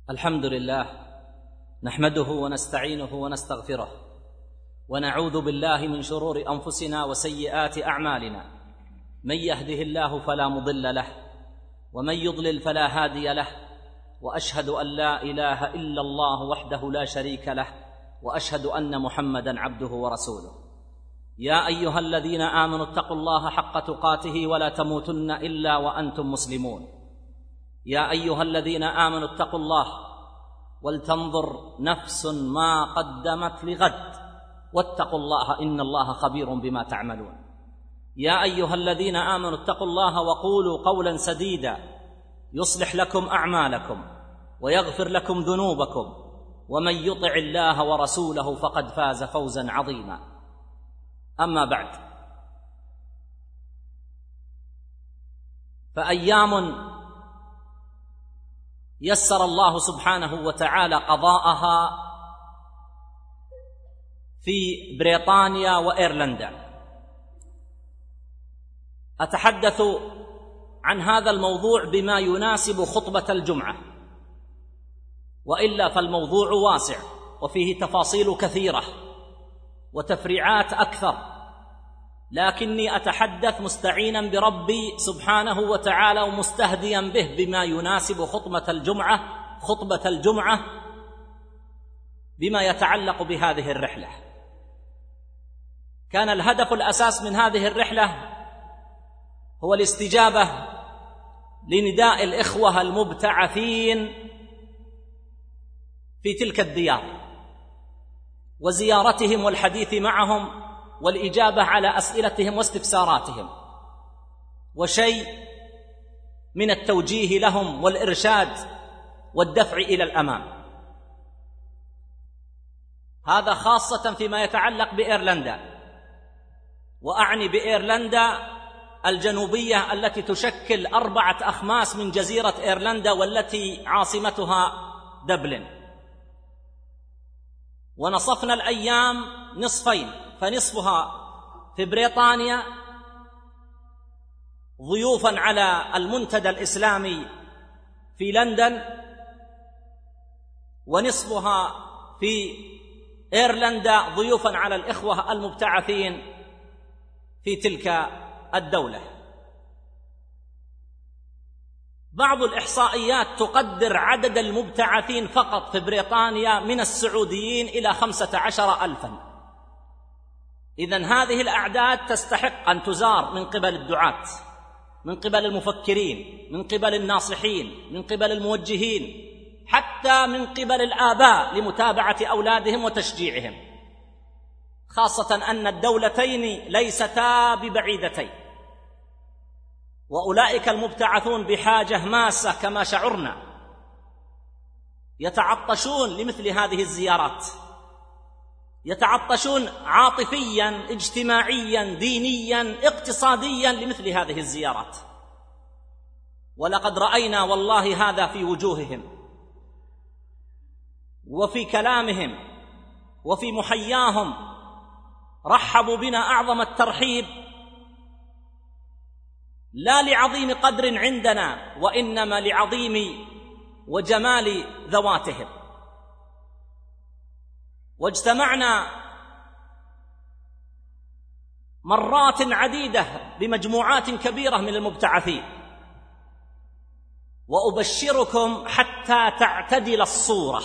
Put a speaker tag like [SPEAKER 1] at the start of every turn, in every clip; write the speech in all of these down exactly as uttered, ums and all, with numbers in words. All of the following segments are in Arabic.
[SPEAKER 1] الحمد لله نحمده ونستعينه ونستغفره ونعوذ بالله من شرور أنفسنا وسيئات أعمالنا. من يهده الله فلا مضل له ومن يضلل فلا هادي له، وأشهد أن لا إله إلا الله وحده لا شريك له، وأشهد أن محمدًا عبده ورسوله. يا أيها الذين آمنوا اتقوا الله حق تقاته ولا تموتن إلا وأنتم مسلمون. يا أيها الذين آمنوا اتقوا الله ولتنظر نفس ما قدمت لغد واتقوا الله إن الله خبير بما تعملون. يا أيها الذين آمنوا اتقوا الله وقولوا قولا سديدا يصلح لكم أعمالكم ويغفر لكم ذنوبكم، ومن يطع الله ورسوله فقد فاز فوزا عظيما. أما بعد، فأيام يسر الله سبحانه وتعالى قضاءها في بريطانيا وإيرلندا. أتحدث عن هذا الموضوع بما يناسب خطبة الجمعة، وإلا فالموضوع واسع وفيه تفاصيل كثيرة وتفريعات أكثر، لكني أتحدث مستعينا بربي سبحانه وتعالى ومستهديا به بما يناسب خطبة الجمعة خطبة الجمعة بما يتعلق بهذه الرحلة. كان الهدف الأساس من هذه الرحلة هو الاستجابة لنداء الإخوة المبتعثين في تلك الديار، وزيارتهم والحديث معهم والإجابة على أسئلتهم واستفساراتهم، وشيء من التوجيه لهم والإرشاد والدفع إلى الأمام. هذا خاصة فيما يتعلق بإيرلندا، وأعني بإيرلندا الجنوبية التي تشكل أربعة أخماس من جزيرة إيرلندا، والتي عاصمتها دبلن. ونصفنا الأيام نصفين، فنصفها في بريطانيا ضيوفا على المنتدى الإسلامي في لندن، ونصفها في إيرلندا ضيوفا على الإخوة المبتعثين في تلك الدولة. بعض الإحصائيات تقدر عدد المبتعثين فقط في بريطانيا من السعوديين إلى خمسة عشر ألفاً. إذن هذه الأعداد تستحق أن تزار من قبل الدعاة، من قبل المفكرين، من قبل الناصحين، من قبل الموجهين، حتى من قبل الآباء لمتابعة أولادهم وتشجيعهم، خاصة أن الدولتين ليستا ببعيدتين، وأولئك المبتعثون بحاجة ماسة كما شعرنا، يتعطشون لمثل هذه الزيارات، يتعطشون عاطفيا اجتماعيا دينيا اقتصاديا لمثل هذه الزيارات. ولقد رأينا والله هذا في وجوههم وفي كلامهم وفي محياهم. رحبوا بنا أعظم الترحيب، لا لعظيم قدر عندنا، وإنما لعظيم وجمال ذواتهم. واجتمعنا مرات عديدة بمجموعات كبيرة من المبتعثين، وأبشركم حتى تعتدل الصورة،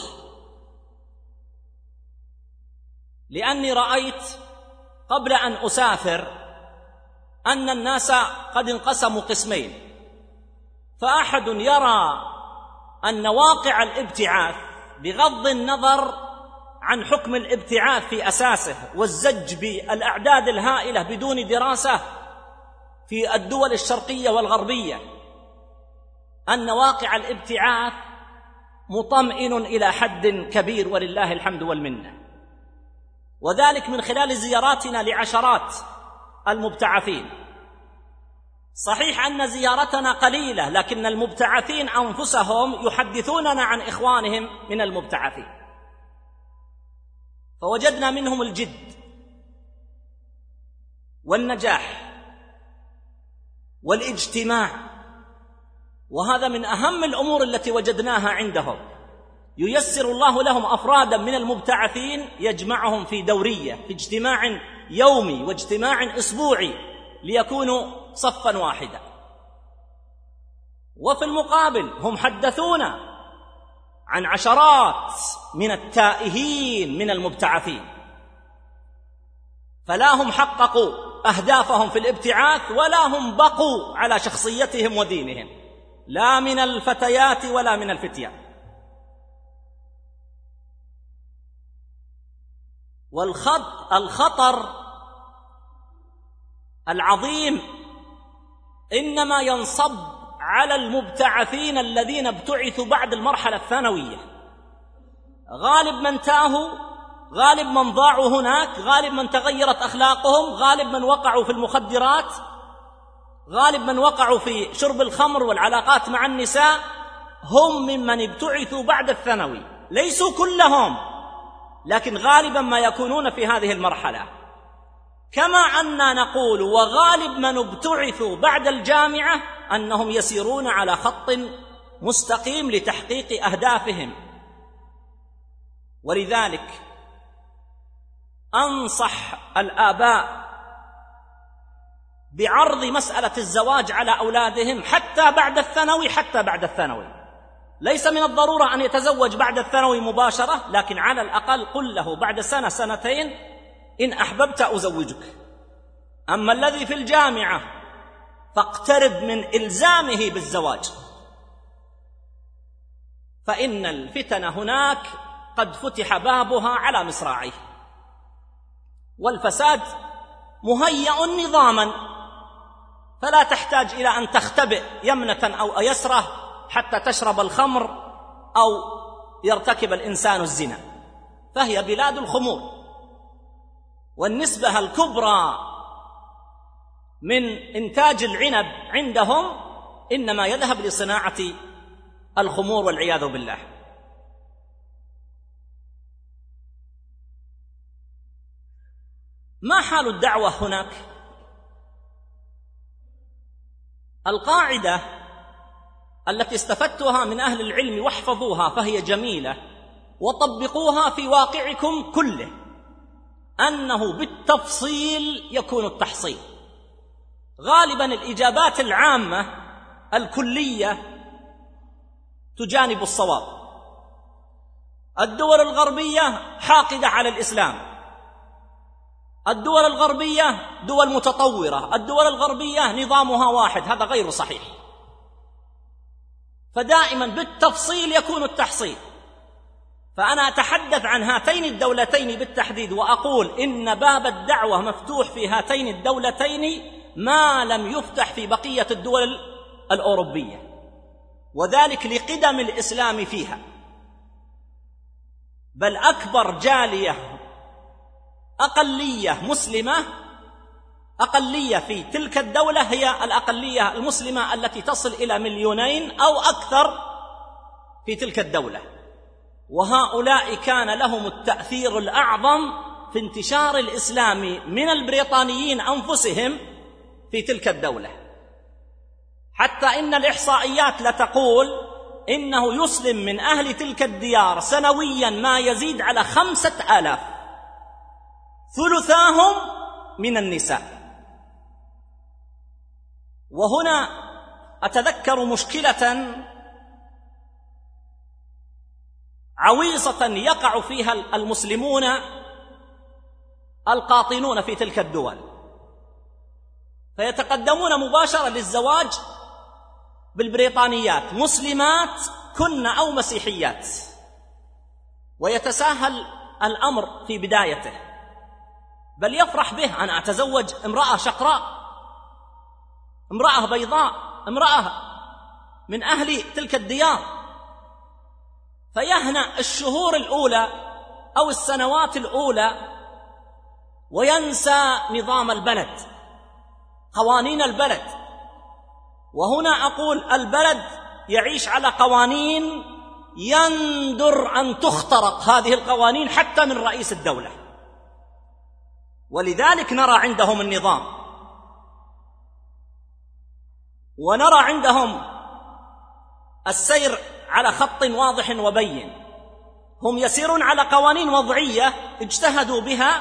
[SPEAKER 1] لأني رأيت قبل أن أسافر أن الناس قد انقسموا قسمين. فأحد يرى أن واقع الابتعاث بغض النظر عن حكم الابتعاث في أساسه والزج بالأعداد الهائلة بدون دراسة في الدول الشرقية والغربية، أن واقع الابتعاث مطمئن إلى حد كبير ولله الحمد والمنة، وذلك من خلال زياراتنا لعشرات المبتعثين. صحيح أن زيارتنا قليلة، لكن المبتعثين أنفسهم يحدثوننا عن إخوانهم من المبتعثين، فوجدنا منهم الجد والنجاح والاجتماع، وهذا من أهم الأمور التي وجدناها عندهم. ييسر الله لهم أفرادا من المبتعثين يجمعهم في دورية، في اجتماع يومي واجتماع أسبوعي ليكونوا صفا واحدا. وفي المقابل هم حدثونا عن عشرات من التائهين من المبتعثين، فلا هم حققوا أهدافهم في الابتعاث ولا هم بقوا على شخصيتهم ودينهم، لا من الفتيات ولا من الفتيان. والخط الخطر العظيم إنما ينصب على المبتعثين الذين ابتعثوا بعد المرحلة الثانوية. غالب من تاهوا، غالب من ضاعوا هناك، غالب من تغيرت أخلاقهم، غالب من وقعوا في المخدرات، غالب من وقعوا في شرب الخمر والعلاقات مع النساء، هم ممن ابتعثوا بعد الثانوي. ليسوا كلهم، لكن غالبا ما يكونون في هذه المرحلة. كما أننا نقول وغالب من ابتعثوا بعد الجامعة أنهم يسيرون على خط مستقيم لتحقيق أهدافهم. ولذلك أنصح الآباء بعرض مسألة الزواج على أولادهم حتى بعد الثانوي، حتى بعد الثانوي. ليس من الضرورة أن يتزوج بعد الثانوي مباشرة، لكن على الأقل قل له بعد سنة سنتين إن أحببت أزوجك. أما الذي في الجامعة فاقترب من إلزامه بالزواج، فإن الفتن هناك قد فتح بابها على مصراعيه، والفساد مهيأ نظاما، فلا تحتاج إلى أن تختبئ يمنة أو يسرة حتى تشرب الخمر أو يرتكب الإنسان الزنا، فهي بلاد الخمور. والنسبة الكبرى من إنتاج العنب عندهم إنما يذهب لصناعة الخمور والعياذ بالله. ما حال الدعوة هناك؟ القاعدة التي استفدتها من أهل العلم واحفظوها فهي جميلة وطبقوها في واقعكم كله، أنه بالتفصيل يكون التحصيل. غالبا الإجابات العامة الكلية تجانب الصواب. الدول الغربية حاقدة على الإسلام، الدول الغربية دول متطورة، الدول الغربية نظامها واحد، هذا غير صحيح. فدائما بالتفصيل يكون التحصيل. فأنا أتحدث عن هاتين الدولتين بالتحديد وأقول إن باب الدعوة مفتوح في هاتين الدولتين ما لم يفتح في بقية الدول الأوروبية، وذلك لقدم الإسلام فيها. بل أكبر جالية أقلية مسلمة أقلية في تلك الدولة هي الأقلية المسلمة التي تصل إلى مليونين أو أكثر في تلك الدولة، وهؤلاء كان لهم التأثير الأعظم في انتشار الإسلام من البريطانيين أنفسهم في تلك الدولة، حتى إن الإحصائيات لتقول إنه يسلم من أهل تلك الديار سنويا ما يزيد على خمسة آلاف، ثلثاهم من النساء. وهنا أتذكر مشكلة عويصة يقع فيها المسلمون القاطنون في تلك الدول، فيتقدمون مباشرة للزواج بالبريطانيات، مسلمات كن أو مسيحيات، ويتساهل الأمر في بدايته، بل يفرح به. أنا أتزوج امرأة شقراء، امرأة بيضاء، امرأة من أهل تلك الديار، فيهنأ الشهور الأولى أو السنوات الأولى وينسى نظام البلد، قوانين البلد. وهنا أقول البلد يعيش على قوانين يندر أن تخترق هذه القوانين حتى من رئيس الدولة، ولذلك نرى عندهم النظام، ونرى عندهم السير على خط واضح وبين. هم يسيرون على قوانين وضعية اجتهدوا بها،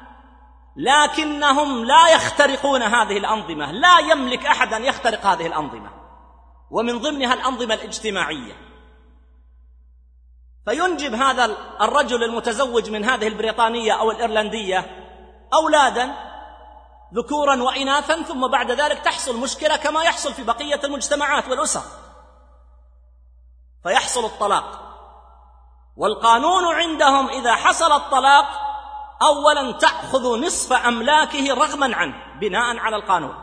[SPEAKER 1] لكنهم لا يخترقون هذه الأنظمة. لا يملك أحد أن يخترق هذه الأنظمة، ومن ضمنها الأنظمة الاجتماعية. فينجب هذا الرجل المتزوج من هذه البريطانية أو الإيرلندية أولادا ذكورا وإناثا، ثم بعد ذلك تحصل مشكلة كما يحصل في بقية المجتمعات والأسر، فيحصل الطلاق. والقانون عندهم إذا حصل الطلاق أولا تأخذ نصف أملاكه رغما عنه بناء على القانون،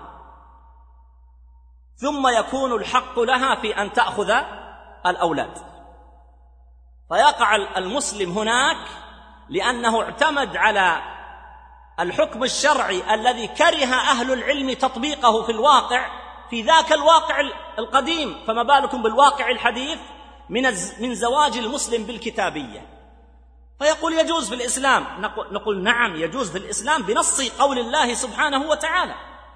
[SPEAKER 1] ثم يكون الحق لها في أن تأخذ الأولاد. فيقع المسلم هناك لأنه اعتمد على الحكم الشرعي الذي كره أهل العلم تطبيقه في الواقع، في ذاك الواقع القديم، فما بالكم بالواقع الحديث من من زواج المسلم بالكتابية. فيقول يجوز في الإسلام، نقول نعم يجوز في الإسلام بنص قول الله سبحانه وتعالى،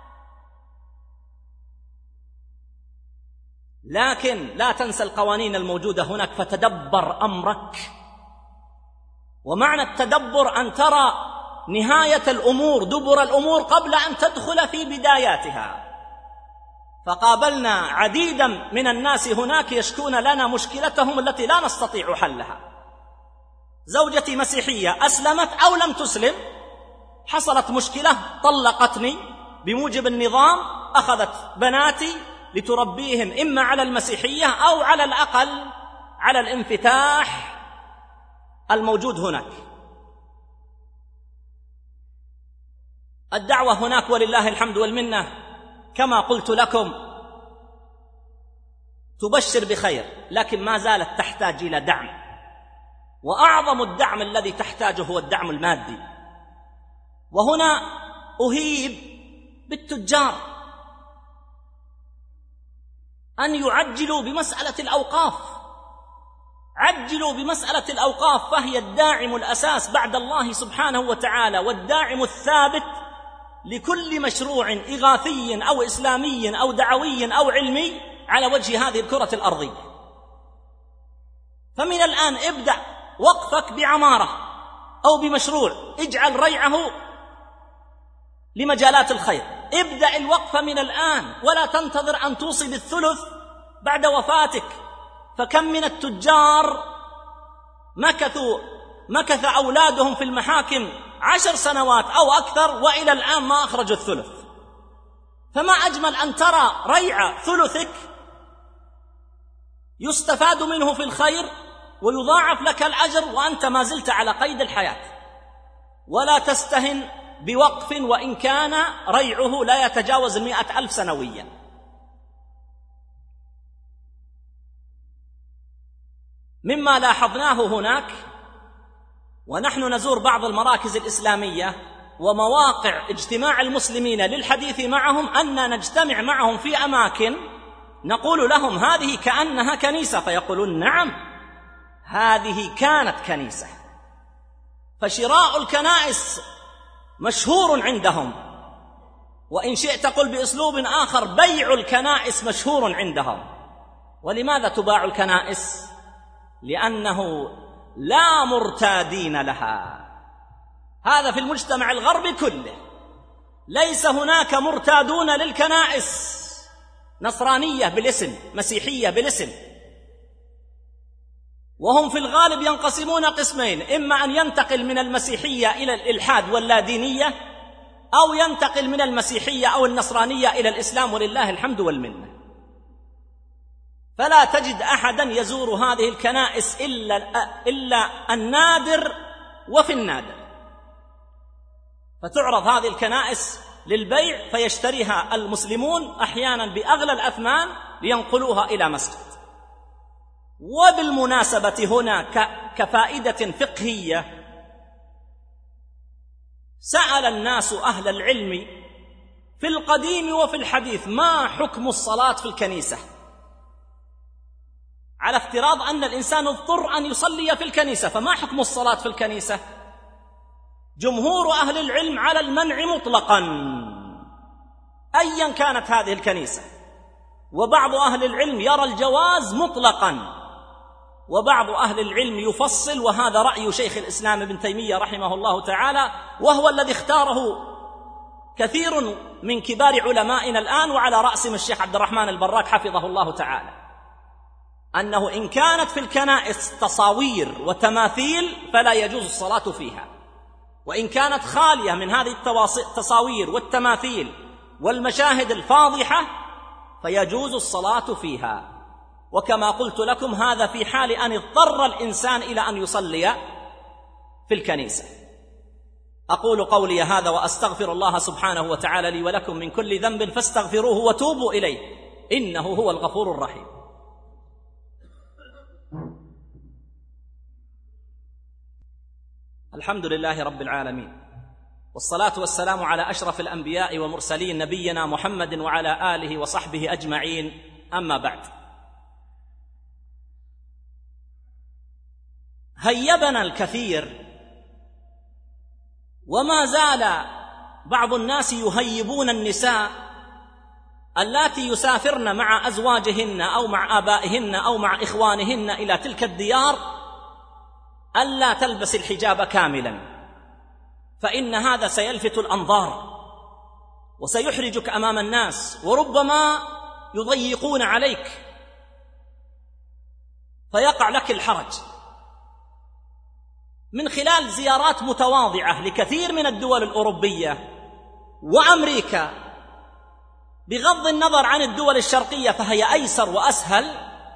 [SPEAKER 1] لكن لا تنسى القوانين الموجودة هناك فتدبر أمرك. ومعنى التدبر أن ترى نهاية الأمور، دبر الأمور قبل أن تدخل في بداياتها. فقابلنا عديدا من الناس هناك يشكون لنا مشكلتهم التي لا نستطيع حلها. زوجتي مسيحية، أسلمت أو لم تسلم، حصلت مشكلة، طلقتني بموجب النظام، أخذت بناتي لتربيهم إما على المسيحية أو على الأقل على الانفتاح الموجود هناك. الدعوة هناك ولله الحمد والمنة كما قلت لكم تبشر بخير، لكن ما زالت تحتاج إلى دعم، وأعظم الدعم الذي تحتاجه هو الدعم المادي. وهنا أهيب بالتجار أن يعجلوا بمسألة الأوقاف. عجلوا بمسألة الأوقاف، فهي الداعم الأساس بعد الله سبحانه وتعالى، والداعم الثابت لكل مشروع إغاثي أو إسلامي أو دعوي أو علمي على وجه هذه الكرة الأرضية. فمن الآن ابدأ وقفك بعمارة أو بمشروع، اجعل ريعه لمجالات الخير، ابدأ الوقف من الآن، ولا تنتظر أن توصي بالثلث بعد وفاتك. فكم من التجار مكثوا مكث أولادهم في المحاكم عشر سنوات أو أكثر وإلى الآن ما أخرجوا الثلث. فما أجمل أن ترى ريع ثلثك يستفاد منه في الخير ويضاعف لك الأجر وأنت ما زلت على قيد الحياة. ولا تستهن بوقف وإن كان ريعه لا يتجاوز المئة ألف سنويا. مما لاحظناه هناك ونحن نزور بعض المراكز الإسلامية ومواقع اجتماع المسلمين للحديث معهم، أننا نجتمع معهم في أماكن نقول لهم هذه كأنها كنيسة، فيقولون نعم هذه كانت كنيسة. فشراء الكنائس مشهور عندهم، وإن شئت قل بأسلوب آخر بيع الكنائس مشهور عندهم. ولماذا تباع الكنائس؟ لأنه لا مرتادين لها. هذا في المجتمع الغربي كله، ليس هناك مرتادون للكنائس، نصرانية بالاسم، مسيحية بالاسم، وهم في الغالب ينقسمون قسمين، إما أن ينتقل من المسيحية إلى الإلحاد واللادينية، أو ينتقل من المسيحية أو النصرانية إلى الإسلام ولله الحمد والمنة. فلا تجد أحدا يزور هذه الكنائس إلا, إلا النادر وفي النادر. فتعرض هذه الكنائس للبيع فيشتريها المسلمون أحيانا بأغلى الأثمان لينقلوها إلى مسجد. وبالمناسبة هنا كفائدة فقهية، سأل الناس أهل العلم في القديم وفي الحديث ما حكم الصلاة في الكنيسة، على افتراض أن الإنسان اضطر أن يصلي في الكنيسة، فما حكم الصلاة في الكنيسة؟ جمهور أهل العلم على المنع مطلقا أيا كانت هذه الكنيسة، وبعض أهل العلم يرى الجواز مطلقا. وبعض أهل العلم يفصل، وهذا رأي شيخ الإسلام ابن تيمية رحمه الله تعالى، وهو الذي اختاره كثير من كبار علمائنا الآن، وعلى رأسهم الشيخ عبد الرحمن البراك حفظه الله تعالى، أنه إن كانت في الكنائس تصاوير وتماثيل فلا يجوز الصلاة فيها، وإن كانت خالية من هذه التصاوير والتماثيل والمشاهد الفاضحة فيجوز الصلاة فيها. وكما قلت لكم هذا في حال أن اضطر الإنسان إلى أن يصلي في الكنيسة. أقول قولي هذا وأستغفر الله سبحانه وتعالى لي ولكم من كل ذنب فاستغفروه وتوبوا إليه إنه هو الغفور الرحيم. الحمد لله رب العالمين، والصلاة والسلام على أشرف الأنبياء ومرسلين نبينا محمد وعلى آله وصحبه أجمعين، أما بعد. هيبنا الكثير، وما زال بعض الناس يهيبون النساء اللاتي يسافرن مع أزواجهن أو مع آبائهن أو مع إخوانهن إلى تلك الديار ألا تلبس الحجاب كاملا، فإن هذا سيلفت الأنظار وسيحرجك أمام الناس، وربما يضيقون عليك فيقع لك الحرج. من خلال زيارات متواضعة لكثير من الدول الأوروبية وأمريكا، بغض النظر عن الدول الشرقية فهي أيسر وأسهل،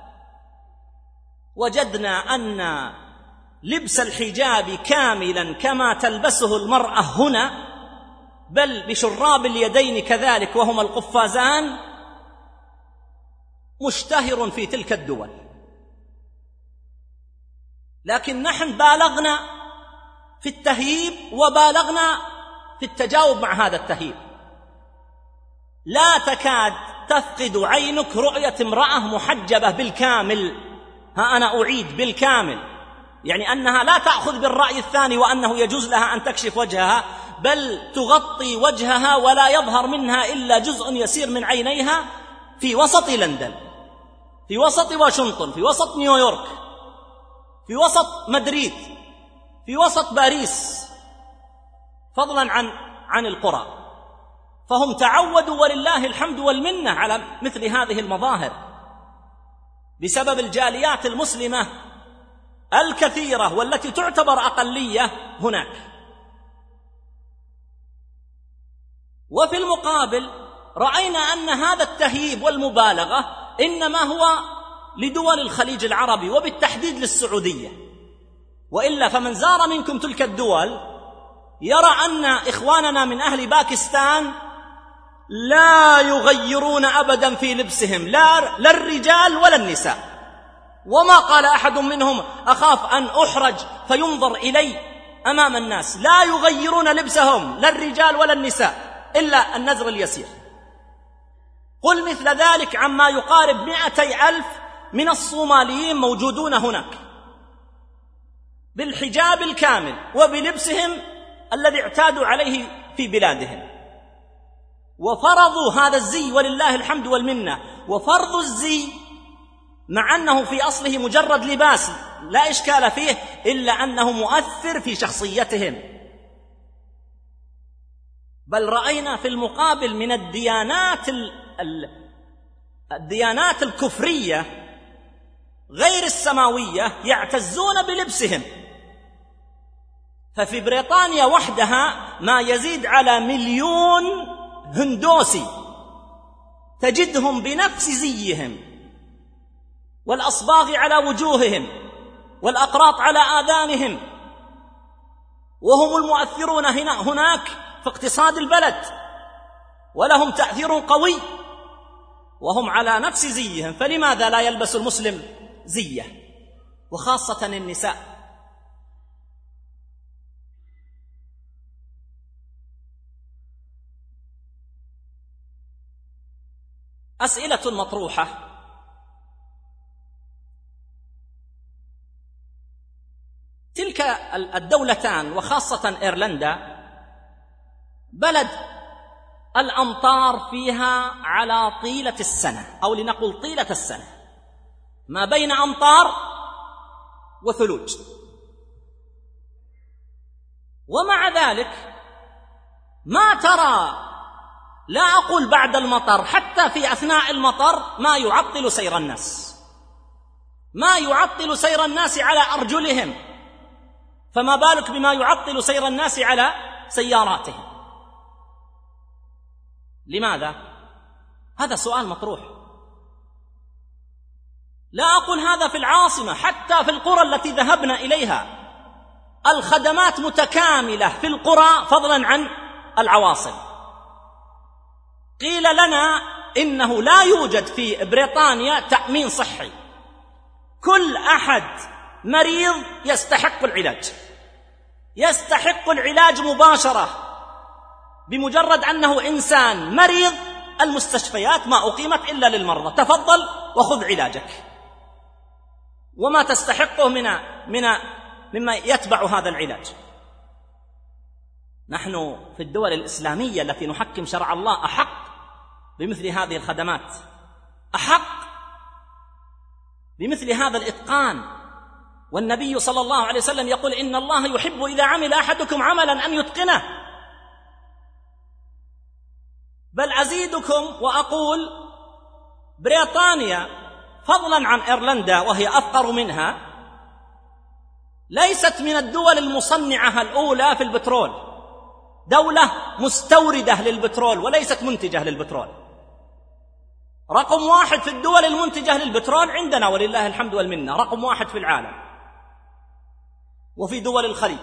[SPEAKER 1] وجدنا أن لبس الحجاب كاملا كما تلبسه المرأة هنا، بل بشراب اليدين كذلك وهما القفازان، مشتهر في تلك الدول. لكن نحن بالغنا في التهييب وبالغنا في التجاوب مع هذا التهييب. لا تكاد تفقد عينك رؤية امرأة محجبة بالكامل، ها أنا أعيد بالكامل، يعني أنها لا تأخذ بالرأي الثاني وأنه يجوز لها أن تكشف وجهها، بل تغطي وجهها ولا يظهر منها إلا جزء يسير من عينيها، في وسط لندن، في وسط واشنطن، في وسط نيويورك، في وسط مدريد، في وسط باريس، فضلا عن عن القرى. فهم تعودوا ولله الحمد والمنة على مثل هذه المظاهر بسبب الجاليات المسلمة الكثيرة والتي تعتبر أقلية هناك. وفي المقابل رأينا أن هذا التهييب والمبالغة إنما هو لدول الخليج العربي وبالتحديد للسعودية، وإلا فمن زار منكم تلك الدول يرى أن إخواننا من أهل باكستان لا يغيرون أبدا في لبسهم، لا, لا الرجال ولا النساء، وما قال أحد منهم أخاف أن أحرج فينظر إلي أمام الناس. لا يغيرون لبسهم لا الرجال ولا النساء إلا النزر اليسير. قل مثل ذلك عما يقارب مئتي ألف من الصوماليين موجودون هناك بالحجاب الكامل وبلبسهم الذي اعتادوا عليه في بلادهم، وفرضوا هذا الزي ولله الحمد والمنة. وفرض الزي مع أنه في أصله مجرد لباس لا إشكال فيه، إلا أنه مؤثر في شخصيتهم. بل رأينا في المقابل من الديانات الديانات الكفرية غير السماوية يعتزون بلبسهم. ففي بريطانيا وحدها ما يزيد على مليون هندوسي تجدهم بنفس زيهم، والأصباغ على وجوههم والأقراط على آذانهم، وهم المؤثرون هنا هناك في اقتصاد البلد، ولهم تأثير قوي وهم على نفس زيهم. فلماذا لا يلبس المسلم زيه، وخاصة النساء؟ أسئلة مطروحة. تلك الدولتان وخاصة إيرلندا بلد الأمطار فيها على طيلة السنة، أو لنقل طيلة السنة، ما بين أمطار وثلوج. ومع ذلك ما ترى، لا أقول بعد المطر، حتى في أثناء المطر ما يعطل سير الناس، ما يعطل سير الناس على أرجلهم، فما بالك بما يعطل سير الناس على سياراتهم. لماذا؟ هذا سؤال مطروح. لا أقول هذا في العاصمة، حتى في القرى التي ذهبنا إليها الخدمات متكاملة في القرى فضلا عن العواصم. قيل لنا إنه لا يوجد في بريطانيا تأمين صحي، كل أحد مريض يستحق العلاج، يستحق العلاج مباشرة بمجرد أنه إنسان مريض. المستشفيات ما أقيمت إلا للمرضى، تفضل وخذ علاجك وما تستحقه من من مما يتبع هذا العلاج. نحن في الدول الإسلامية التي نحكم شرع الله أحق بمثل هذه الخدمات، أحق بمثل هذا الإتقان. والنبي صلى الله عليه وسلم يقول إن الله يحب إذا عمل أحدكم عملا أن يتقنه. بل أزيدكم وأقول بريطانيا فضلا عن إيرلندا وهي أفقر منها ليست من الدول المصنعة الأولى في البترول، دولة مستوردة للبترول وليست منتجة للبترول. رقم واحد في الدول المنتجة للبترول عندنا ولله الحمد والمنة، رقم واحد في العالم وفي دول الخليج.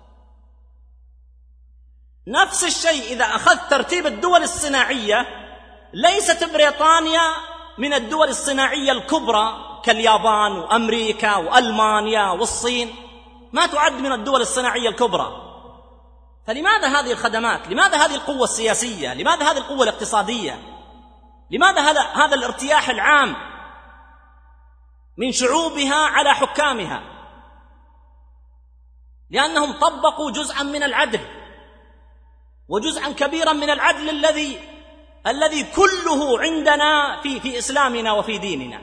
[SPEAKER 1] نفس الشيء إذا أخذت ترتيب الدول الصناعية، ليست بريطانيا من الدول الصناعية الكبرى كاليابان وأمريكا وألمانيا والصين، ما تعد من الدول الصناعية الكبرى. فلماذا هذه الخدمات؟ لماذا هذه القوة السياسية؟ لماذا هذه القوة الاقتصادية؟ لماذا هذا هذا الارتياح العام من شعوبها على حكامها؟ لأنهم طبقوا جزءا من العدل، وجزءا كبيرا من العدل الذي الذي كله عندنا في في إسلامنا وفي ديننا.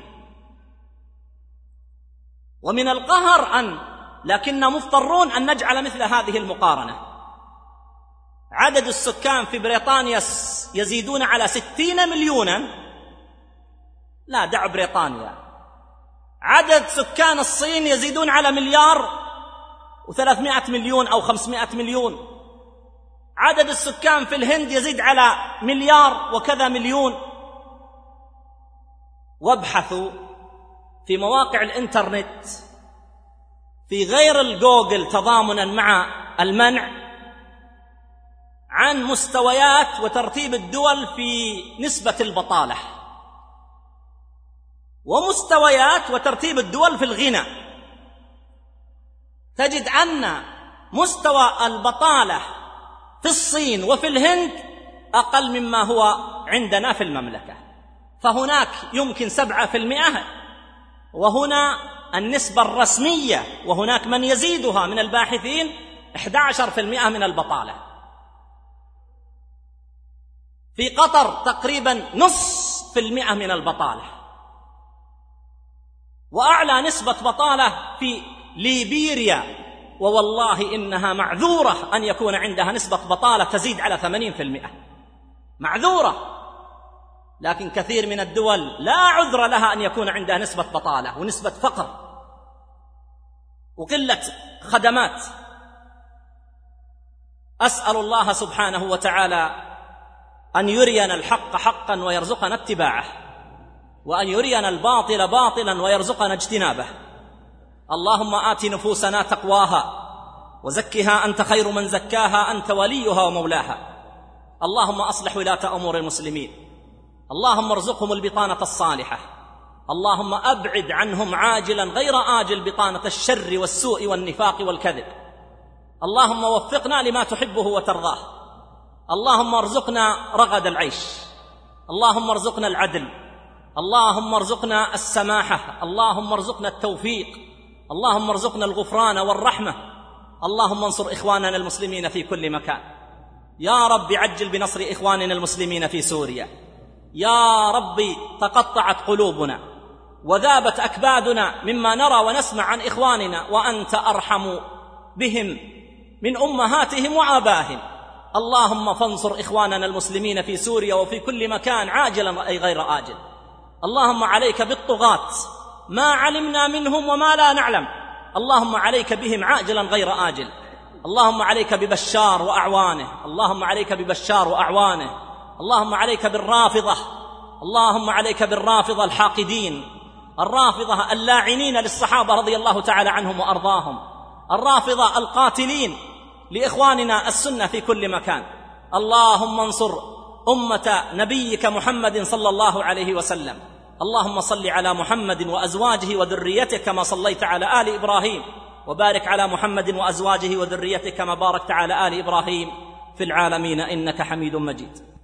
[SPEAKER 1] ومن القهر أن لكننا مضطرون أن نجعل مثل هذه المقارنة. عدد السكان في بريطانيا يزيدون على ستين مليونا، لا دع بريطانيا، عدد سكان الصين يزيدون على مليار وثلاثمائة مليون أو خمسمائة مليون، عدد السكان في الهند يزيد على مليار وكذا مليون. وابحثوا في مواقع الإنترنت في غير الجوجل تضامنا مع المنع عن مستويات وترتيب الدول في نسبة البطالة، ومستويات وترتيب الدول في الغنى. تجد أن مستوى البطالة في الصين وفي الهند أقل مما هو عندنا في المملكة، فهناك يمكن سبعة في المئة، وهنا النسبة الرسمية وهناك من يزيدها من الباحثين أحد عشر في المئة من البطالة. في قطر تقريبا نصف في المئة من البطالة، وأعلى نسبة بطالة في ليبيريا، ووالله إنها معذورة أن يكون عندها نسبة بطالة تزيد على ثمانين في المئة، معذورة. لكن كثير من الدول لا عذر لها أن يكون عندها نسبة بطالة ونسبة فقر وقلة خدمات. أسأل الله سبحانه وتعالى أن يرينا الحق حقا ويرزقنا اتباعه، وأن يرينا الباطل باطلا ويرزقنا اجتنابه. اللهم آت نفوسنا تقواها وزكها أنت خير من زكاها، أنت وليها ومولاها. اللهم أصلح ولاة أمور المسلمين، اللهم ارزقهم البطانة الصالحة، اللهم أبعد عنهم عاجلا غير آجل بطانة الشر والسوء والنفاق والكذب. اللهم وفقنا لما تحبه وترضاه، اللهم ارزقنا رغد العيش، اللهم ارزقنا العدل، اللهم ارزقنا السماحة، اللهم ارزقنا التوفيق، اللهم ارزقنا الغفران والرحمة. اللهم انصر إخواننا المسلمين في كل مكان. يا رب عجل بنصر إخواننا المسلمين في سوريا. يا رب تقطعت قلوبنا وذابت أكبادنا مما نرى ونسمع عن إخواننا، وأنت أرحم بهم من أمهاتهم وآبائهم. اللهم فانصر إخواننا المسلمين في سوريا وفي كل مكان عاجلا أي غير آجل. اللهم عليك بالطغاة ما علمنا منهم وما لا نعلم، اللهم عليك بهم عاجلا غير آجل. اللهم عليك ببشار وأعوانه، اللهم عليك ببشار وأعوانه. اللهم عليك بالرافضة، اللهم عليك بالرافضة الحاقدين، الرافضة اللاعنين للصحابة رضي الله تعالى عنهم وأرضاهم، الرافضة القاتلين لإخواننا السنة في كل مكان. اللهم انصر أمة نبيك محمد صلى الله عليه وسلم. اللهم صل على محمد وأزواجه وذريته كما صليت على آل إبراهيم، وبارك على محمد وأزواجه وذريته كما باركت على آل إبراهيم في العالمين إنك حميد مجيد.